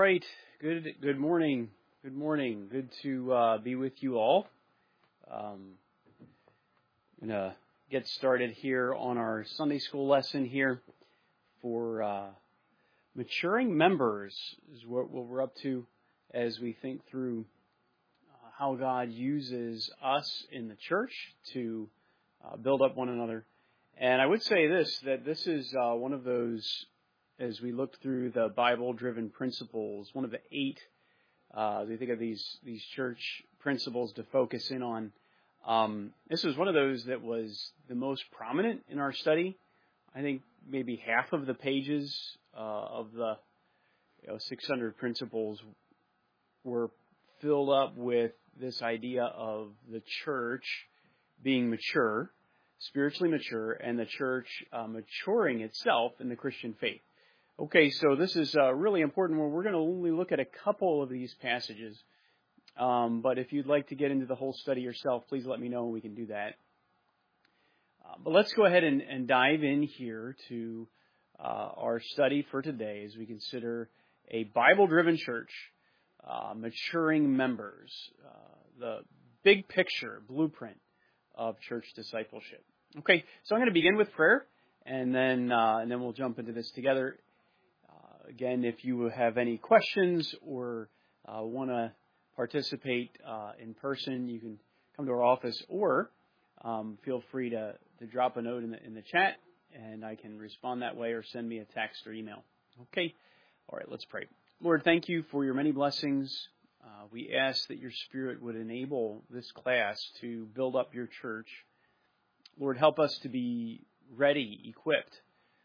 right. Good morning. Good morning. Good to be with you all. I'm going to get started here on our Sunday school lesson here for maturing members is what we're up to as we think through how God uses us in the church to build up one another. And I would say that this is one of those, as we look through the Bible-driven principles, one of the 8, as we think of these church principles to focus in on. This was one of those that was the most prominent in our study. I think maybe half of the pages of the 600 principles were filled up with this idea of the church being mature, spiritually mature, and the church maturing itself in the Christian faith. Okay, so this is really important. We're going to only look at a couple of these passages. But if you'd like to get into the whole study yourself, please let me know and we can do that. But let's go ahead and dive in here to our study for today as we consider a Bible-driven church, maturing members, the big picture, blueprint of church discipleship. Okay, so I'm going to begin with prayer, and then we'll jump into this together. Again, if you have any questions or want to participate in person, you can come to our office, or feel free to drop a note in the chat, and I can respond that way, or send me a text or email. Okay? All right, let's pray. Lord, thank you for your many blessings. We ask that your Spirit would enable this class to build up your church. Lord, help us to be ready, equipped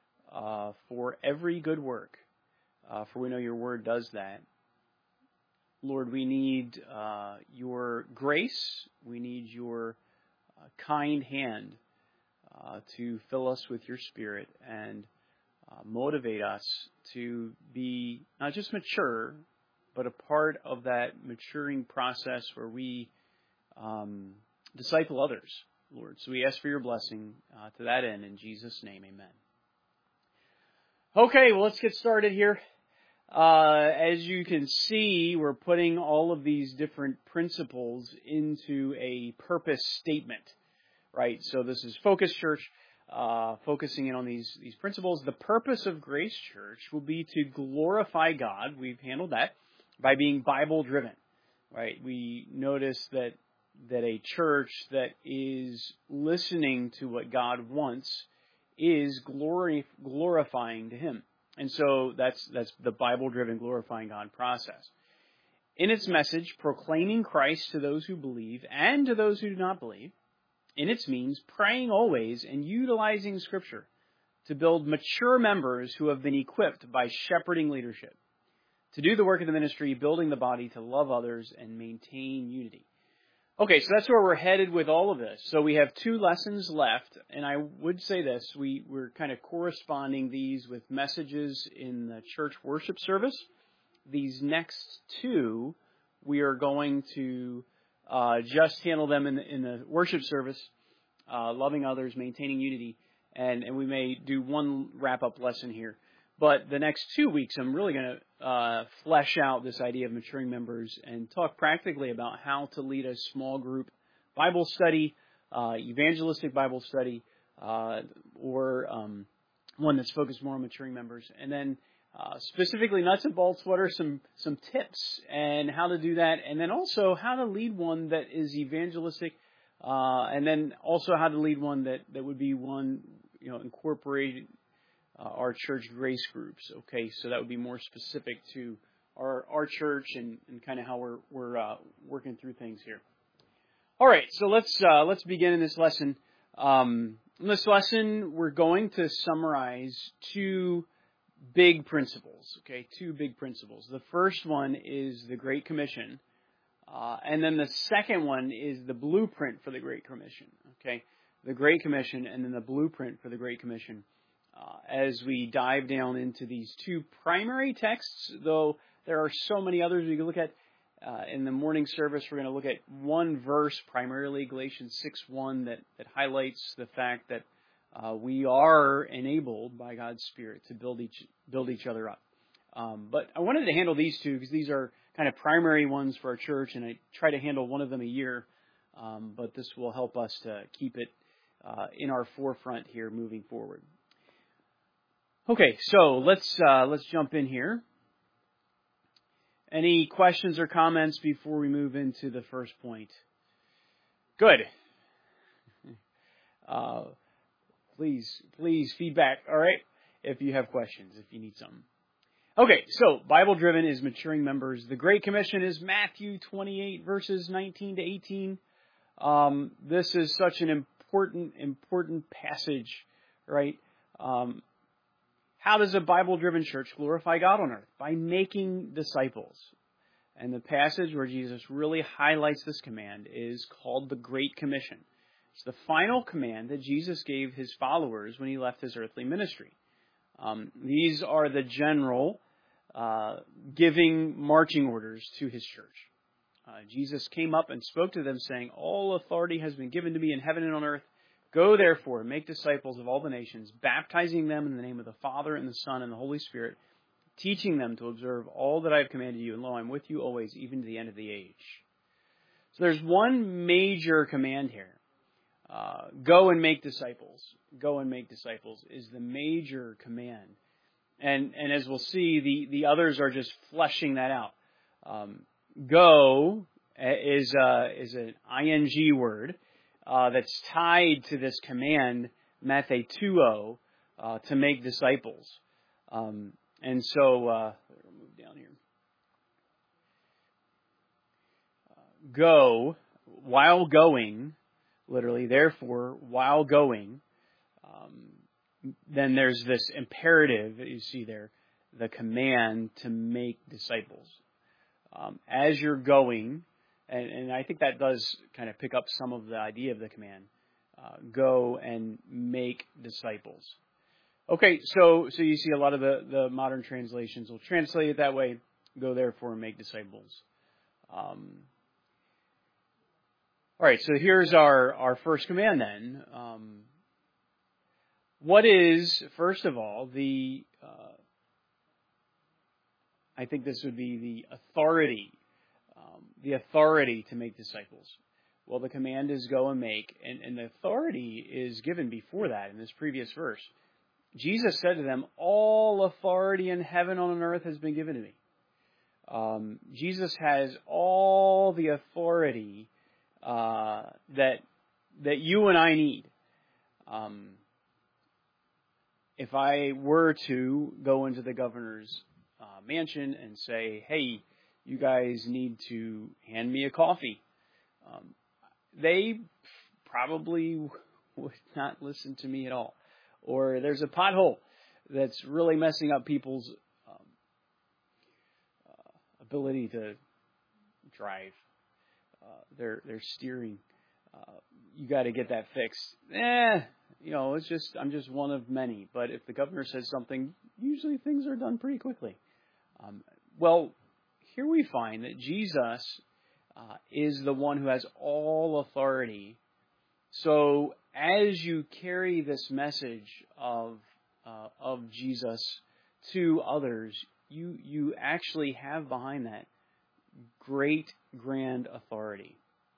for every good work, for we know your word does that. Lord, we need your grace. We need your kind hand to fill us with your Spirit and motivate us to be not just mature, but a part of that maturing process where we disciple others, Lord. So we ask for your blessing to that end. In Jesus' name, amen. Okay, well, let's get started here. As you can see, we're putting all of these different principles into a purpose statement, right? So this is Focus Church, focusing in on these principles. The purpose of Grace Church will be to glorify God. We've handled that by being Bible-driven, right? We notice that a church that is listening to what God wants is glorifying to Him. And so that's the Bible-driven glorifying God process. In its message, proclaiming Christ to those who believe and to those who do not believe. In its means, praying always and utilizing Scripture to build mature members who have been equipped by shepherding leadership to do the work of the ministry, building the body to love others and maintain unity. Okay, so that's where we're headed with all of this. So we have 2 lessons left, and I would say this, we're kind of corresponding these with messages in the church worship service. These next 2, we are going to just handle them in the worship service, loving others, maintaining unity, and we may do one wrap-up lesson here. But the next 2 weeks, I'm really going to flesh out this idea of maturing members and talk practically about how to lead a small group Bible study, evangelistic Bible study, or one that's focused more on maturing members. And then specifically nuts and bolts, what are some tips and how to do that, and then also how to lead one that is evangelistic, and then also how to lead one that would be one, incorporated our church grace groups. Okay, so that would be more specific to our church and kind of how we're working through things here. All right, so let's begin in this lesson. In this lesson, we're going to summarize 2 big principles. Okay, 2 big principles. The first one is the Great Commission, and then the second one is the blueprint for the Great Commission. Okay, the Great Commission and then the blueprint for the Great Commission. As we dive down into these 2 primary texts, though there are so many others we can look at. In the morning service, we're going to look at one verse primarily, Galatians 6:1, that highlights the fact that we are enabled by God's Spirit to build each other up. But I wanted to handle these two because these are kind of primary ones for our church, and I try to handle one of them a year. But this will help us to keep it in our forefront here moving forward. Okay, so let's jump in here. Any questions or comments before we move into the first point? Good. Please feedback. All right, if you have questions, if you need something. Okay, so Bible-driven is maturing members. The Great Commission is Matthew 28 verses 19 to 18. This is such an important passage, right? How does a Bible-driven church glorify God on earth? By making disciples. And the passage where Jesus really highlights this command is called the Great Commission. It's the final command that Jesus gave his followers when he left his earthly ministry. These are the general giving marching orders to his church. Jesus came up and spoke to them saying, "All authority has been given to me in heaven and on earth. Go therefore and make disciples of all the nations, baptizing them in the name of the Father and the Son and the Holy Spirit, teaching them to observe all that I have commanded you, and lo, I'm with you always, even to the end of the age." So there's one major command here. Go and make disciples. Go and make disciples is the major command. And as we'll see, the others are just fleshing that out. Go is an ing word that's tied to this command, mathetuo, to make disciples. And so, we'll move down here. Go, while going, literally, therefore, while going, then there's this imperative that you see there, the command to make disciples. As you're going, and I think that does kind of pick up some of the idea of the command, go and make disciples. Okay, so you see a lot of the modern translations will translate it that way, go therefore and make disciples. All right, so here's our first command then. What is, first of all, I think this would be the authority to make disciples. Well, the command is go and make, and the authority is given before that in this previous verse. Jesus said to them, "All authority in heaven and on earth has been given to me." Jesus has all the authority that you and I need. If I were to go into the governor's mansion and say, "Hey, you guys need to hand me a coffee," they probably would not listen to me at all. Or there's a pothole that's really messing up people's ability to drive. Their steering. You got to get that fixed. I'm just one of many. But if the governor says something, usually things are done pretty quickly. Well, here we find that Jesus is the one who has all authority. So as you carry this message of Jesus to others, you actually have behind that great grand authority.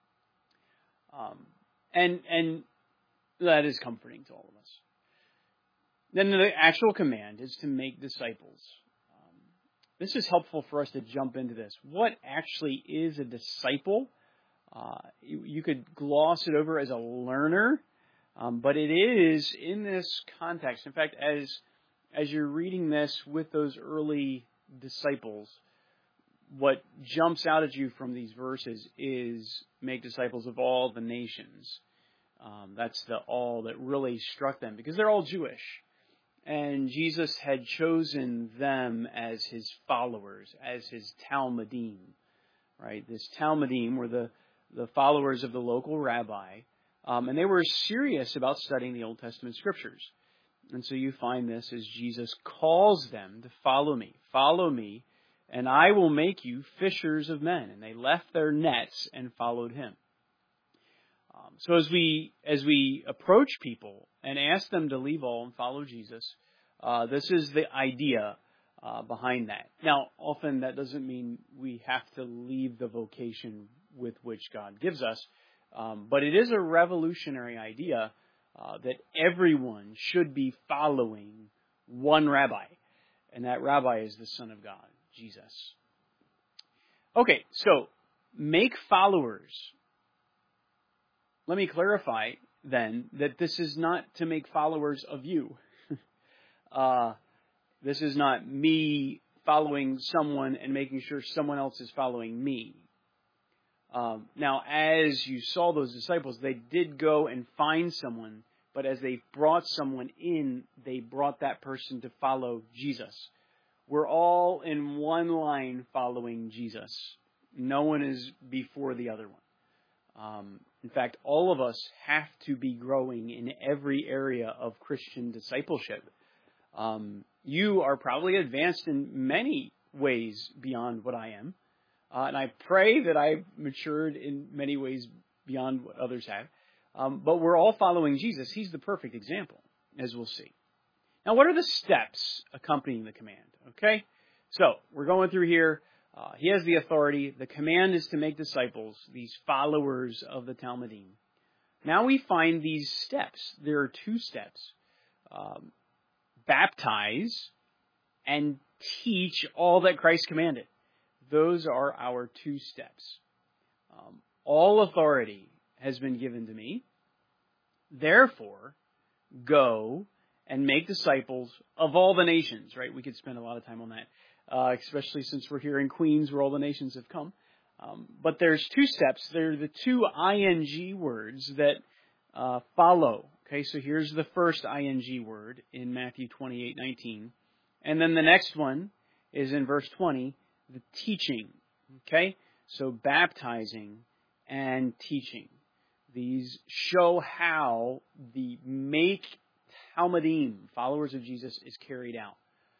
And that is comforting to all of us. Then the actual command is to make disciples. This is helpful for us to jump into this. What actually is a disciple? You could gloss it over as a learner, but it is in this context. In fact, as you're reading this with those early disciples, what jumps out at you from these verses is make disciples of all the nations. That's the all that really struck them because they're all Jewish. And Jesus had chosen them as his followers, as his Talmudim, right? This Talmudim were the followers of the local rabbi, and they were serious about studying the Old Testament scriptures. And so you find this as Jesus calls them to follow me, and I will make you fishers of men. And they left their nets and followed him. So as we approach people and ask them to leave all and follow Jesus, this is the idea. behind that. Now, often that doesn't mean we have to leave the vocation with which God gives us, but it is a revolutionary idea that everyone should be following one rabbi, and that rabbi is the Son of God, Jesus. Okay, so make followers. Let me clarify then that this is not to make followers of you. This is not me following someone and making sure someone else is following me. Now, as you saw those disciples, they did go and find someone, but as they brought someone in, they brought that person to follow Jesus. We're all in one line following Jesus. No one is before the other one. In fact, all of us have to be growing in every area of Christian discipleship. You are probably advanced in many ways beyond what I am. And I pray that I've matured in many ways beyond what others have. But we're all following Jesus. He's the perfect example, as we'll see. Now, what are the steps accompanying the command? Okay? So, we're going through here. He has the authority. The command is to make disciples, these followers of the Talmudim. Now we find these steps. There are two steps. Baptize and teach all that Christ commanded. Those are our two steps. All authority has been given to me. Therefore, go and make disciples of all the nations, right? We could spend a lot of time on that, especially since we're here in Queens where all the nations have come. But there's two steps. They're the two ing words that follow. Okay, so here's the first ing word in Matthew 28:19. And then the next one is in verse 20, the teaching. Okay, so baptizing and teaching. These show how the make Talmudim, followers of Jesus, is carried out.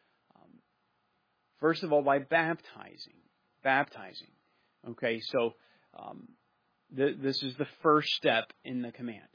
First of all, by baptizing. Okay, so this is the first step in the command.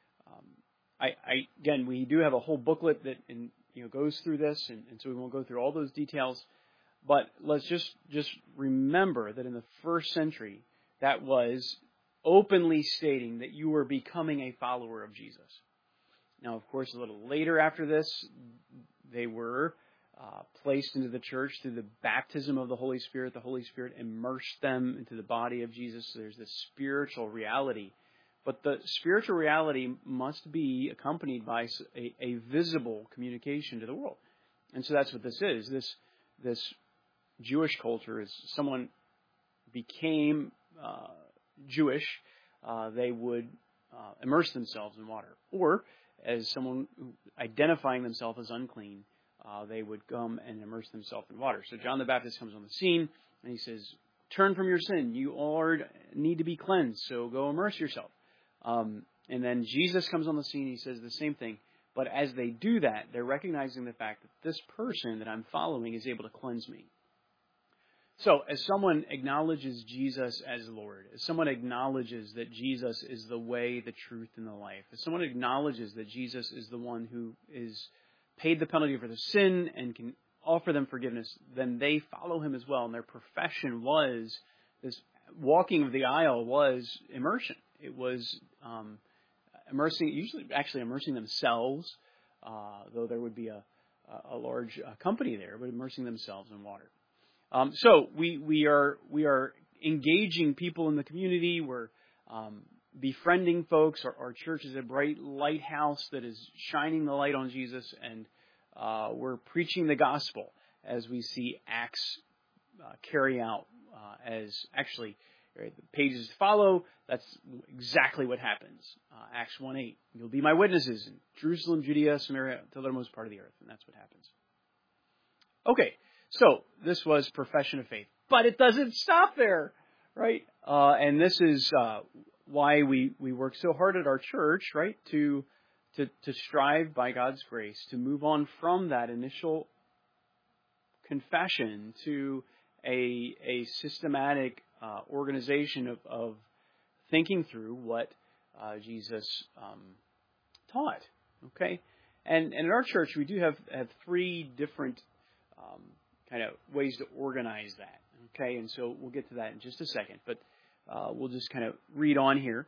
Again, we do have a whole booklet that goes through this, and so we won't go through all those details. But let's just remember that in the first century, that was openly stating that you were becoming a follower of Jesus. Now, of course, a little later after this, they were placed into the church through the baptism of the Holy Spirit. The Holy Spirit immersed them into the body of Jesus. So there's this spiritual reality. But the spiritual reality must be accompanied by a visible communication to the world. And so that's what this is. This Jewish culture is someone became Jewish, they would immerse themselves in water. Or as someone identifying themselves as unclean, they would come and immerse themselves in water. So John the Baptist comes on the scene and he says, turn from your sin. You all need to be cleansed, so go immerse yourself. And then Jesus comes on the scene and he says the same thing. But as they do that, they're recognizing the fact that this person that I'm following is able to cleanse me. So, as someone acknowledges Jesus as Lord, as someone acknowledges that Jesus is the way, the truth, and the life, as someone acknowledges that Jesus is the one who is paid the penalty for the sin and can offer them forgiveness, then they follow him as well. And their profession was, this walking of the aisle was immersion. It was immersing themselves, though there would be a large company there, but immersing themselves in water. So we are engaging people in the community. We're befriending folks. Our church is a bright lighthouse that is shining the light on Jesus, and we're preaching the gospel as we see Acts carry out. As actually, right, the pages follow. That's exactly what happens. Acts 1:8. You'll be my witnesses in Jerusalem, Judea, Samaria, to the uttermost part of the earth, and that's what happens. Okay. So, this was profession of faith. But it doesn't stop there, right? And this is why we work so hard at our church, right? To strive by God's grace to move on from that initial confession to a systematic organization of thinking through what Jesus taught, okay? And in our church, we do have three different kind of ways to organize that. Okay, and so we'll get to that in just a second, but we'll just kind of read on here.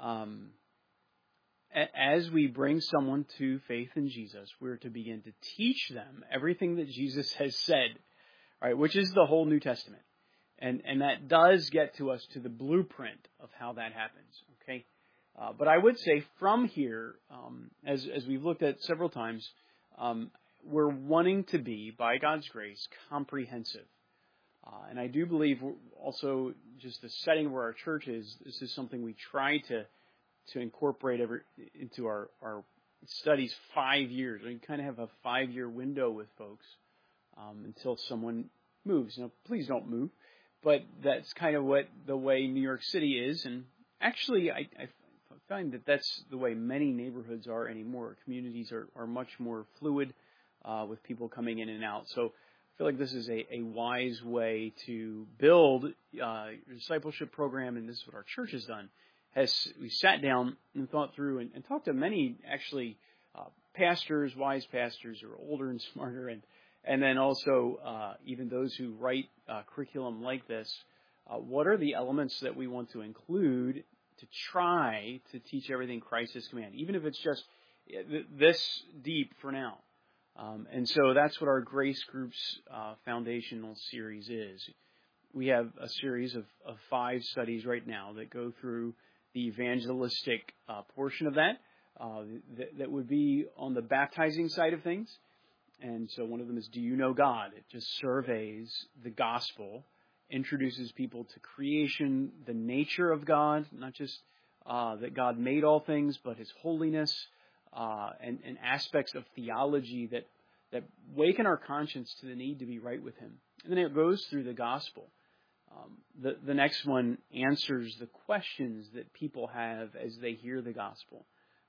As we bring someone to faith in Jesus, we're to begin to teach them everything that Jesus has said, right, which is the whole New Testament. And that does get to us to the blueprint of how that happens, okay? But I would say from here, as we've looked at several times, we're wanting to be, by God's grace, comprehensive. And I do believe also just the setting where our church is, this is something we try to incorporate into our studies 5 years. We kind of have a 5-year window with folks until someone moves. Now, please don't move, but that's kind of the way New York City is. And actually, I find that that's the way many neighborhoods are anymore. Communities are much more fluid with people coming in and out. So I feel like this is a wise way to build your discipleship program, and this is what our church has done. We sat down and thought through and talked to many, actually, pastors, wise pastors who are older and smarter, and then also even those who write curriculum like this. What are the elements that we want to include to try to teach everything Christ has commanded, even if it's just this deep for now? And so that's what our Grace Group's foundational series is. We have a series of 5 studies right now that go through the evangelistic portion of that would be on the baptizing side of things. And so one of them is, Do You Know God? It just surveys the gospel, introduces people to creation, the nature of God, not just that God made all things, but His holiness, and aspects of theology that waken our conscience to the need to be right with Him. And then it goes through the gospel. The next one answers the questions that people have as they hear the gospel.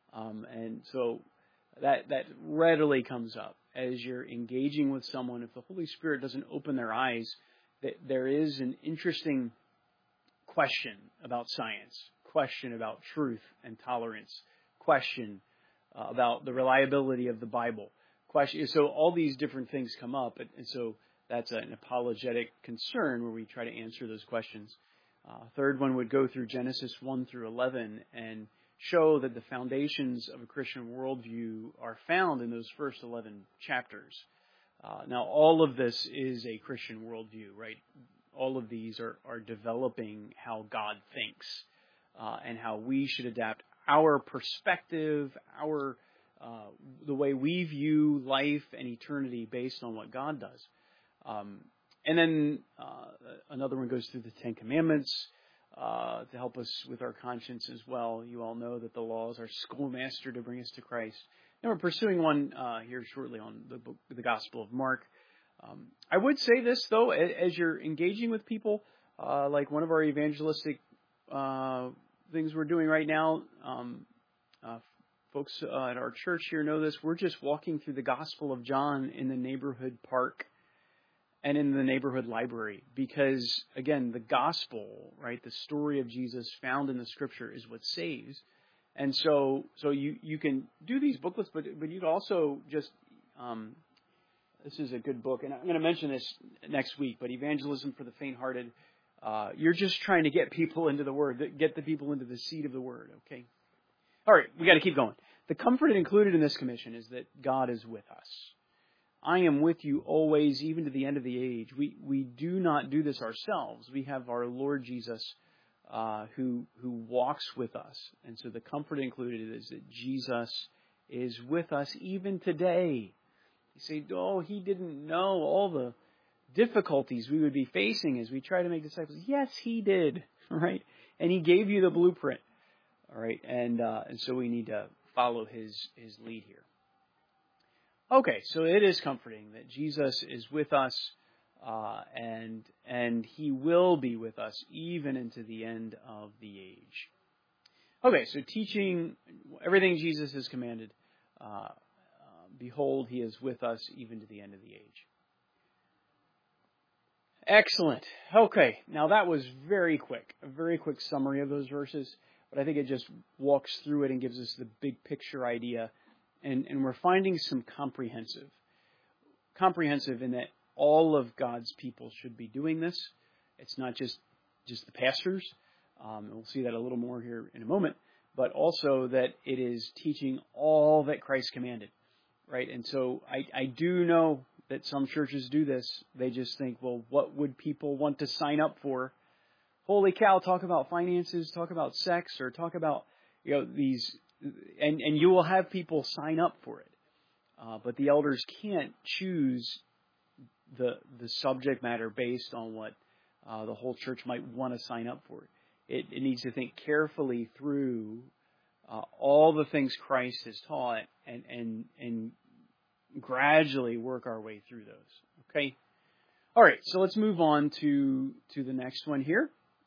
And so that readily comes up as you're engaging with someone. If the Holy Spirit doesn't open their eyes, that there is an interesting question about science, question about truth and tolerance, question about the reliability of the Bible. So all these different things come up, and so that's an apologetic concern where we try to answer those questions. Third one would go through Genesis 1 through 11 and show that the foundations of a Christian worldview are found in those first 11 chapters. Now, all of this is a Christian worldview, right? All of these are developing how God thinks and how we should adapt our perspective, the way we view life and eternity based on what God does. And then another one goes through the Ten Commandments to help us with our conscience as well. You all know that the law is our schoolmaster to bring us to Christ. And we're pursuing one here shortly on the Gospel of Mark. I would say this, though, as you're engaging with people, like one of our evangelistic things we're doing right now, folks at our church here know this. We're just walking through the Gospel of John in the neighborhood park and in the neighborhood library, because, again, the gospel, right, the story of Jesus found in the Scripture is what saves. And so you can do these booklets, but you can also just, this is a good book, and I'm going to mention this next week, but Evangelism for the Faint-Hearted, you're just trying to get people into the Word, get the people into the seed of the Word, okay? All right, we got to keep going. The comfort included in this commission is that God is with us. I am with you always, even to the end of the age. We do not do this ourselves. We have our Lord Jesus who walks with us. And so the comfort included is that Jesus is with us even today. You say, oh, He didn't know all the difficulties we would be facing as we try to make disciples. Yes, He did, right? And He gave you the blueprint, all right? And so we need to follow His lead here. Okay, so it is comforting that Jesus is with us, and He will be with us even into the end of the age. Okay, so teaching everything Jesus has commanded. Behold, He is with us even to the end of the age. Excellent. Okay, now that was a very quick summary of those verses, but I think it just walks through it and gives us the big picture idea. And we're finding some comprehensive in that all of God's people should be doing this. It's not just the pastors. And we'll see that a little more here in a moment. But also that it is teaching all that Christ commanded, right? And so I do know that some churches do this. They just think, well, what would people want to sign up for? Holy cow, talk about finances, talk about sex, or talk about, these, and you will have people sign up for it. But the elders can't choose the subject matter based on what the whole church might want to sign up for. It needs to think carefully through all the things Christ has taught and gradually work our way through those. Okay? All right, so let's move on to the next one here.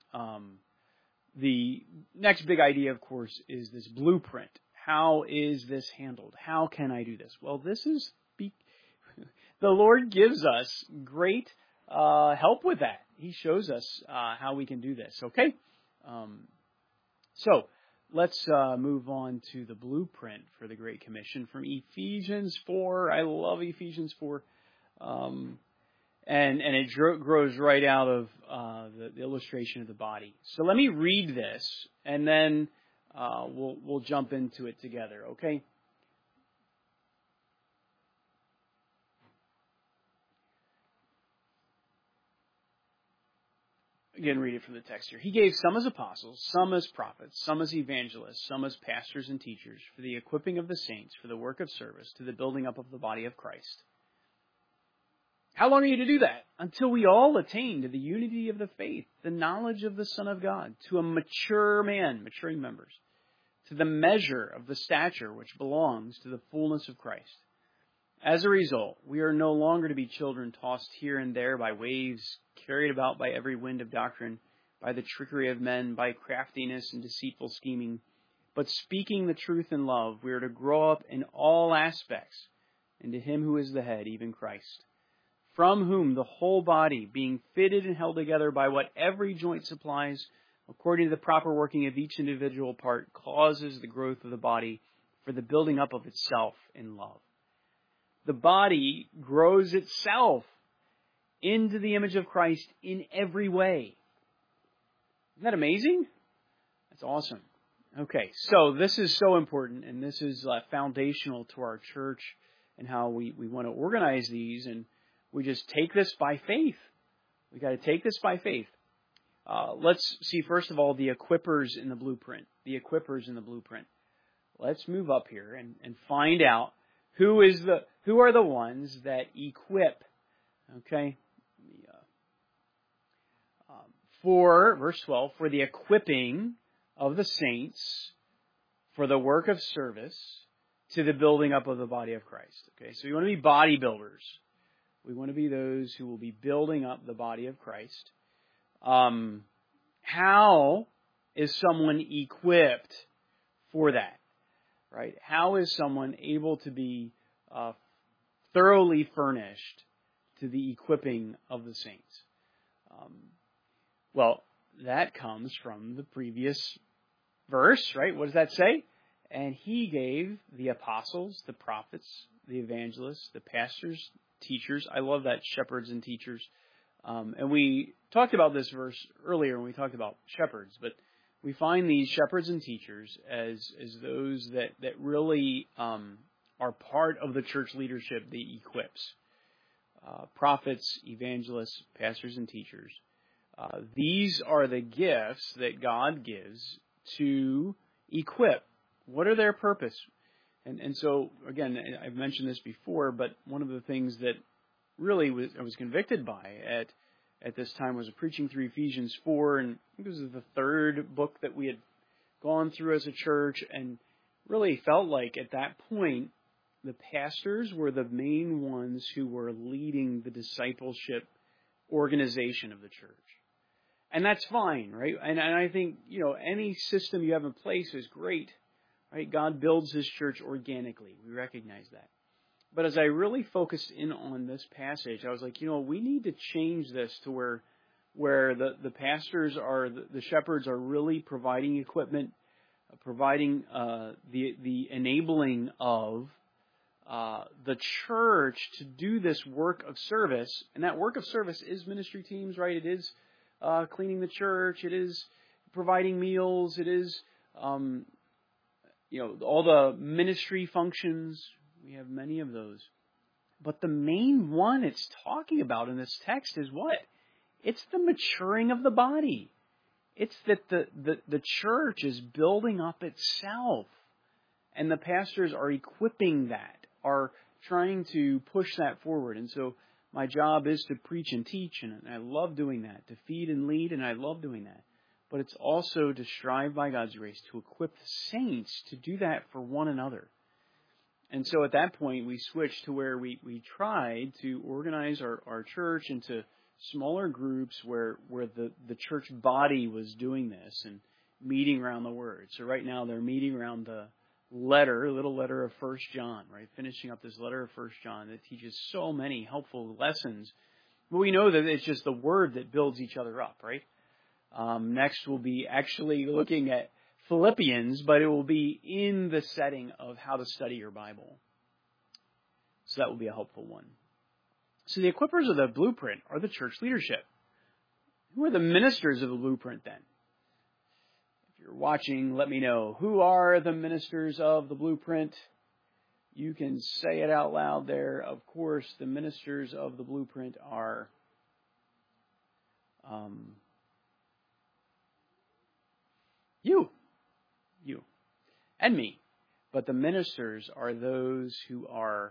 The next big idea, of course, is this blueprint. How is this handled? How can I do this? Well, this is the Lord gives us great help with that. He shows us how we can do this. Okay? So let's move on to the blueprint for the Great Commission from Ephesians 4. I love Ephesians 4. And it grows right out of the illustration of the body. So let me read this, and then we'll jump into it together, okay? Again, read it from the text here. He gave some as apostles, some as prophets, some as evangelists, some as pastors and teachers, for the equipping of the saints, for the work of service, to the building up of the body of Christ. How long are you to do that? Until we all attain to the unity of the faith, the knowledge of the Son of God, to a mature man, maturing members, to the measure of the stature which belongs to the fullness of Christ. As a result, we are no longer to be children tossed here and there by waves, carried about by every wind of doctrine, by the trickery of men, by craftiness and deceitful scheming. But speaking the truth in love, we are to grow up in all aspects into Him who is the head, even Christ, from whom the whole body, being fitted and held together by what every joint supplies, according to the proper working of each individual part, causes the growth of the body for the building up of itself in love. The body grows itself into the image of Christ in every way. Isn't that amazing? That's awesome. Okay, so this is so important, and this is foundational to our church and how we want to organize these, and we just take this by faith. We got to take this by faith. Let's see, first of all, the equippers in the blueprint. The equippers in the blueprint. Let's move up here and find out who are the ones that equip. Okay? For, verse 12, for the equipping of the saints for the work of service to the building up of the body of Christ. Okay, so you want to be bodybuilders. We want to be those who will be building up the body of Christ. How is someone equipped for that? Right? How is someone able to be thoroughly furnished to the equipping of the saints? Well, that comes from the previous verse, right? What does that say? And He gave the apostles, the prophets, the evangelists, the pastors, teachers. I love that, shepherds and teachers. And we talked about this verse earlier when we talked about shepherds, but we find these shepherds and teachers as those that really are part of the church leadership that equips. Prophets, evangelists, pastors, and teachers. These are the gifts that God gives to equip. What are their purpose? And so, again, I've mentioned this before, but one of the things that really I was convicted by at this time was preaching through Ephesians 4, and I think this is the third book that we had gone through as a church, and really felt like at that point, the pastors were the main ones who were leading the discipleship organization of the church. And that's fine, right? And I think, any system you have in place is great, right? God builds His church organically. We recognize that. But as I really focused in on this passage, I was like, we need to change this to where the pastors the shepherds are really providing equipment, providing the enabling of the church to do this work of service, and that work of service is ministry teams, right? It is cleaning the church. It is providing meals. It is, all the ministry functions. We have many of those. But the main one it's talking about in this text is what? It's the maturing of the body. It's that the church is building up itself. And the pastors are equipping that, are trying to push that forward. And so my job is to preach and teach, and I love doing that, to feed and lead, and I love doing that. But it's also to strive by God's grace to equip the saints to do that for one another. And so at that point, we switched to where we tried to organize our church into smaller groups where the church body was doing this and meeting around the Word. So right now they're meeting around the little letter of 1 John, right? Finishing up this letter of 1 John that teaches so many helpful lessons. But we know that it's just the Word that builds each other up, right? Next we'll be actually looking at Philippians, but it will be in the setting of how to study your Bible. So that will be a helpful one. So the equippers of the blueprint are the church leadership. Who are the ministers of the blueprint then? If you're watching, let me know. Who are the ministers of the blueprint? You can say it out loud there. Of course, the ministers of the blueprint are you, and me. But the ministers are those who are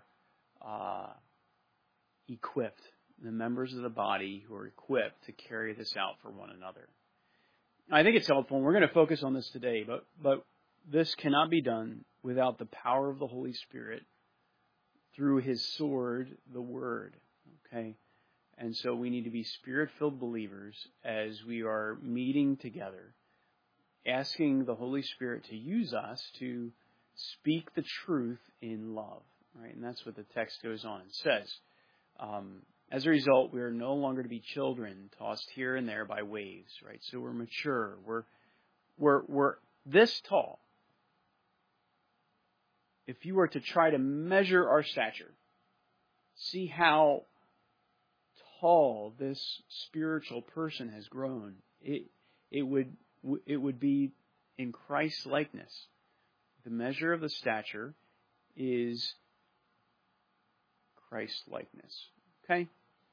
equipped, the members of the body who are equipped to carry this out for one another. I think it's helpful, and we're going to focus on this today, but this cannot be done without the power of the Holy Spirit through His sword, the Word. Okay? And so we need to be Spirit-filled believers as we are meeting together, asking the Holy Spirit to use us to speak the truth in love. Right? And that's what the text goes on and says. As a result, we are no longer to be children tossed here and there by waves, right? So we're mature. We're this tall. If you were to try to measure our stature, see how tall this spiritual person has grown. It would be in Christ's likeness. The measure of the stature is Christ likeness. Okay?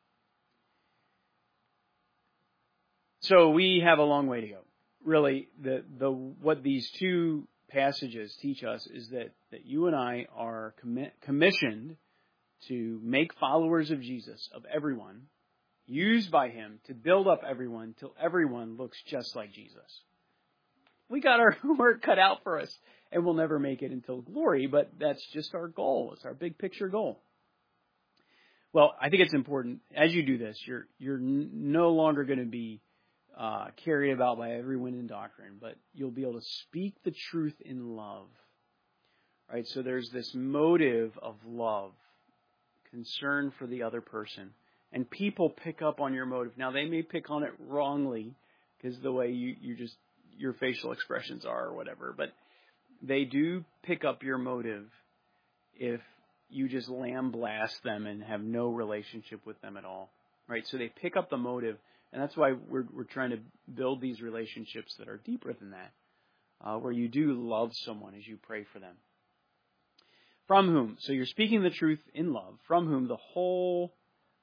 So we have a long way to go. Really, what these two passages teach us is that you and I are commissioned to make followers of Jesus, of everyone, used by Him to build up everyone till everyone looks just like Jesus. We got our work cut out for us, and we'll never make it until glory, but that's just our goal. It's our big picture goal. Well, I think it's important, as you do this, you're no longer going to be carried about by every wind and doctrine, but you'll be able to speak the truth in love. Right? So there's this motive of love, concern for the other person, and people pick up on your motive. Now, they may pick on it wrongly, because the way your facial expressions are or whatever, but they do pick up your motive if you just lambaste them and have no relationship with them at all, right? So they pick up the motive, and that's why we're trying to build these relationships that are deeper than that, where you do love someone as you pray for them. From whom, so you're speaking the truth in love, from whom the whole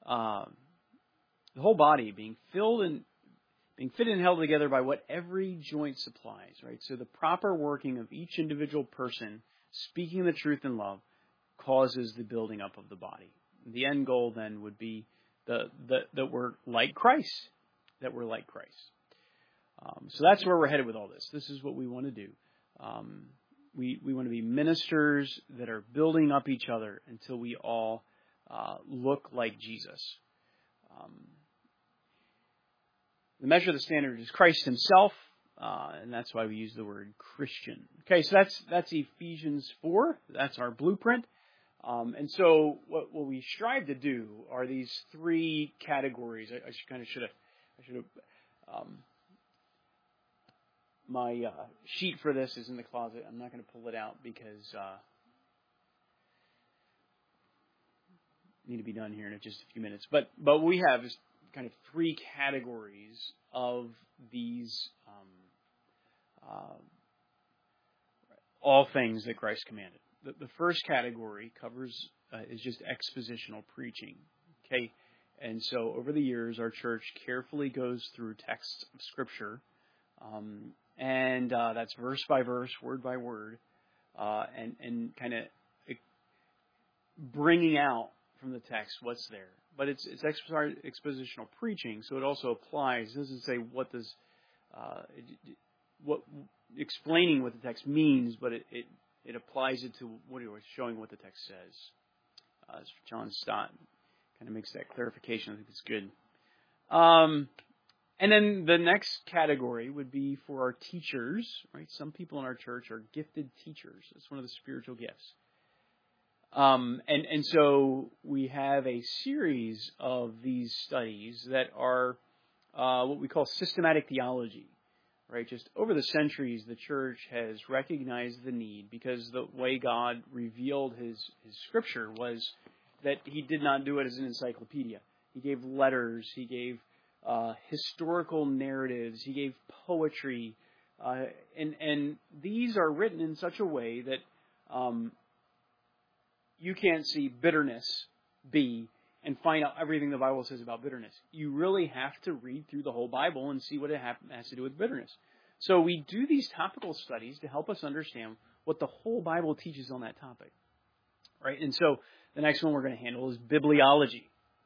body being fitted and held together by what every joint supplies, right? So the proper working of each individual person speaking the truth in love causes the building up of the body. The end goal then would be that we're like Christ. That we're like Christ. So that's where we're headed with all this. This is what we want to do. We want to be ministers that are building up each other until we all look like Jesus. The measure of the standard is Christ Himself, and that's why we use the word Christian. Okay, so that's Ephesians 4. That's our blueprint. And so what we strive to do are these three categories. I should have. My sheet for this is in the closet. I'm not going to pull it out because need to be done here in just a few minutes. But we have kind of three categories of these all things that Christ commanded. The first category covers is just expositional preaching. Okay, and so over the years, our church carefully goes through texts of Scripture, and that's verse by verse, word by word, and kind of bringing out from the text what's there. But it's expositional preaching, so it also applies. It doesn't say what does what explaining what the text means, but it applies it to what it was showing what the text says. As John Stott kind of makes that clarification. I think it's good. And then the next category would be for our teachers, right? Some people in our church are gifted teachers. It's one of the spiritual gifts. And so we have a series of these studies that are what we call systematic theology, right? Just over the centuries, the church has recognized the need, because the way God revealed His Scripture was that He did not do it as an encyclopedia. He gave letters. He gave historical narratives. He gave poetry. And these are written in such a way that you can't see bitterness and find out everything the Bible says about bitterness. You really have to read through the whole Bible and see what it has to do with bitterness. So we do these topical studies to help us understand what the whole Bible teaches on that topic. Right? And so the next one we're going to handle is bibliology.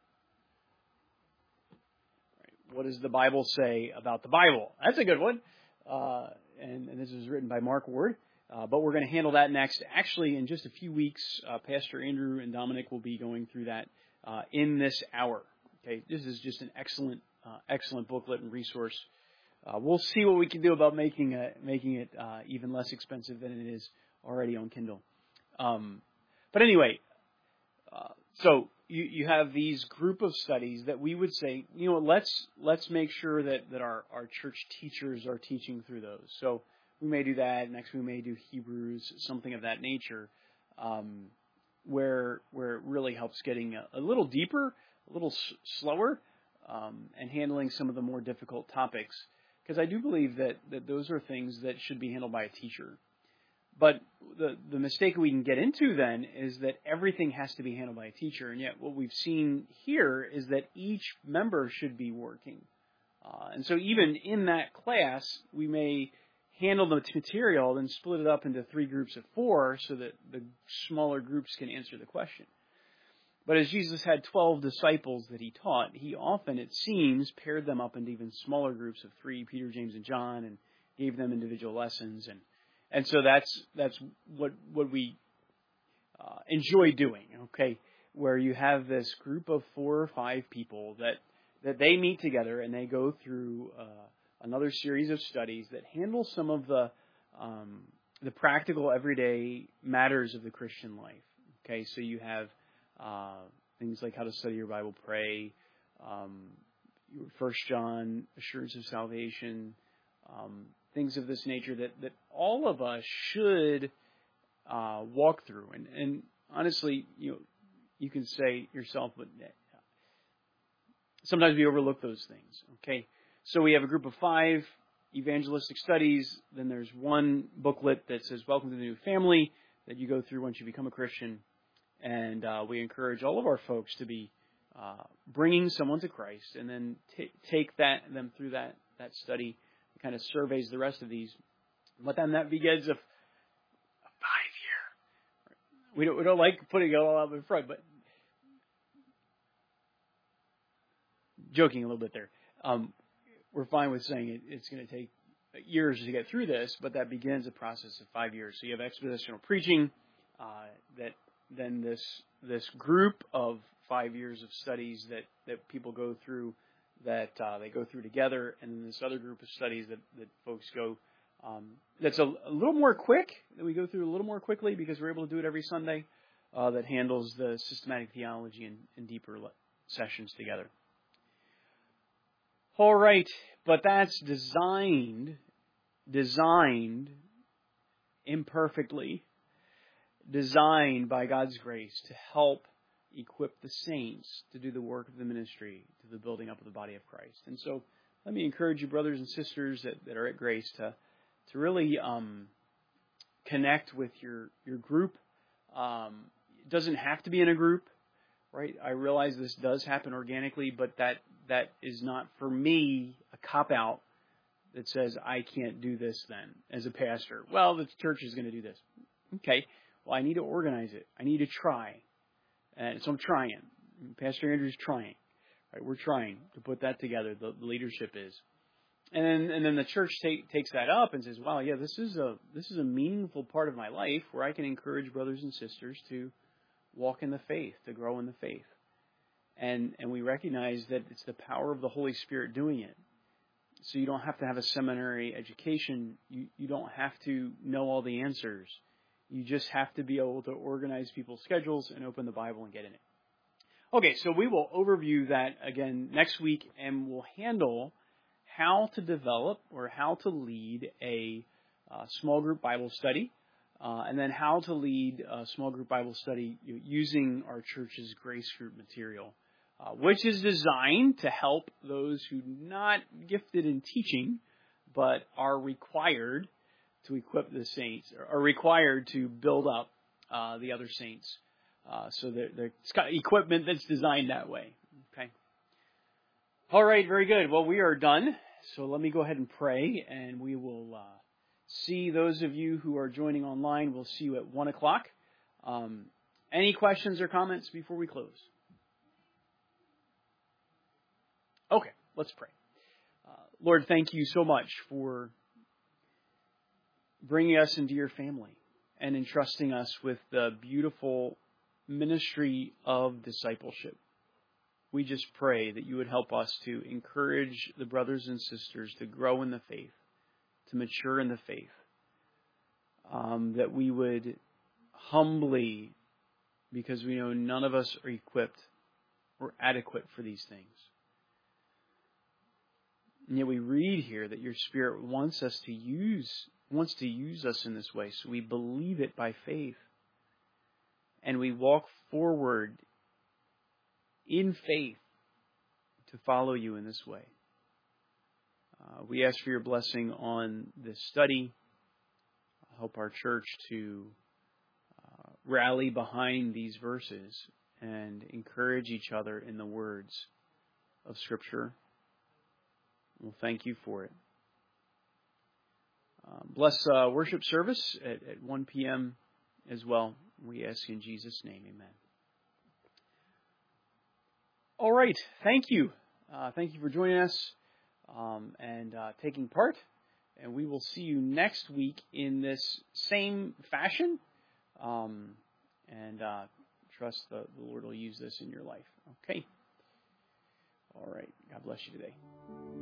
Right? What does the Bible say about the Bible? That's a good one. And this was written by Mark Ward. But we're going to handle that next. Actually, in just a few weeks, Pastor Andrew and Dominic will be going through that in this hour. Okay, this is just an excellent booklet and resource. We'll see what we can do about making it even less expensive than it is already on Kindle. But anyway, so you have these group of studies that we would say, let's make sure that our church teachers are teaching through those. So we may do that. Next, we may do Hebrews, something of that nature, where it really helps getting a little deeper, a little slower, and handling some of the more difficult topics. Because I do believe that those are things that should be handled by a teacher. But the mistake we can get into then is that everything has to be handled by a teacher. And yet what we've seen here is that each member should be working. And so even in that class, we may handle the material and split it up into 3 groups of 4 so that the smaller groups can answer the question. But as Jesus had 12 disciples that He taught, He often, it seems, paired them up into even smaller groups of 3, Peter, James, and John, and gave them individual lessons. And so that's what we enjoy doing, okay, where you have this group of 4 or 5 people that they meet together and they go through another series of studies that handle some of the practical, everyday matters of the Christian life. Okay, so you have things like how to study your Bible, pray, 1 John, assurance of salvation, things of this nature that all of us should walk through. And honestly, you can say yourself, but sometimes we overlook those things. Okay. So we have a group of 5 evangelistic studies. Then there's one booklet that says Welcome to the New Family that you go through once you become a Christian. And we encourage all of our folks to be bringing someone to Christ and then take them through that study. It kind of surveys the rest of these. But then that begins a 5-year. We don't like putting it all up in front, but joking a little bit there. We're fine with saying it's going to take years to get through this, but that begins a process of 5 years. So you have expositional preaching, then this group of 5 years of studies that people go through, that they go through together, and then this other group of studies that folks go. That's a little more quick, that we go through a little more quickly because we're able to do it every Sunday, that handles the systematic theology in deeper sessions together. All right, but that's designed imperfectly, designed by God's grace to help equip the saints to do the work of the ministry, to the building up of the body of Christ. And so let me encourage you, brothers and sisters that are at Grace, to really connect with your group. It doesn't have to be in a group, right? I realize this does happen organically, but that is not, for me, a cop-out that says I can't do this then as a pastor. Well, the church is going to do this. Okay, well, I need to organize it. I need to try. And so I'm trying. Pastor Andrew's trying. Right, we're trying to put that together. The leadership is. And then the church takes that up and says, wow, yeah, this is a meaningful part of my life where I can encourage brothers and sisters to walk in the faith, to grow in the faith. And we recognize that it's the power of the Holy Spirit doing it. So you don't have to have a seminary education. You don't have to know all the answers. You just have to be able to organize people's schedules and open the Bible and get in it. Okay, so we will overview that again next week, and we'll handle how to develop or how to lead a small group Bible study, and then how to lead a small group Bible study using our church's Grace Group material, which is designed to help those who are not gifted in teaching, but are required to equip the saints, are required to build up the other saints. So it's got equipment that's designed that way. Okay. All right, very good. Well, we are done. So let me go ahead and pray, and we will see those of you who are joining online. We'll see you at 1 o'clock. Any questions or comments before we close? Okay, let's pray. Lord, thank you so much for bringing us into your family and entrusting us with the beautiful ministry of discipleship. We just pray that you would help us to encourage the brothers and sisters to grow in the faith, to mature in the faith, that we would humbly, because we know none of us are equipped or adequate for these things. And yet we read here that your Spirit wants to use us in this way, so we believe it by faith. And we walk forward in faith to follow you in this way. We ask for your blessing on this study. I hope our church to rally behind these verses and encourage each other in the words of Scripture. We'll thank you for it. Bless worship service at 1 p.m. as well. We ask in Jesus' name, amen. All right. Thank you. Thank you for joining us and taking part. And we will see you next week in this same fashion. And trust the Lord will use this in your life. Okay. All right. God bless you today.